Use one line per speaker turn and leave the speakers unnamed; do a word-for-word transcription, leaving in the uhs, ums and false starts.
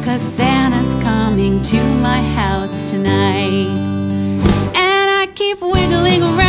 'cause Santa's coming to my house tonight. And I keep wiggling around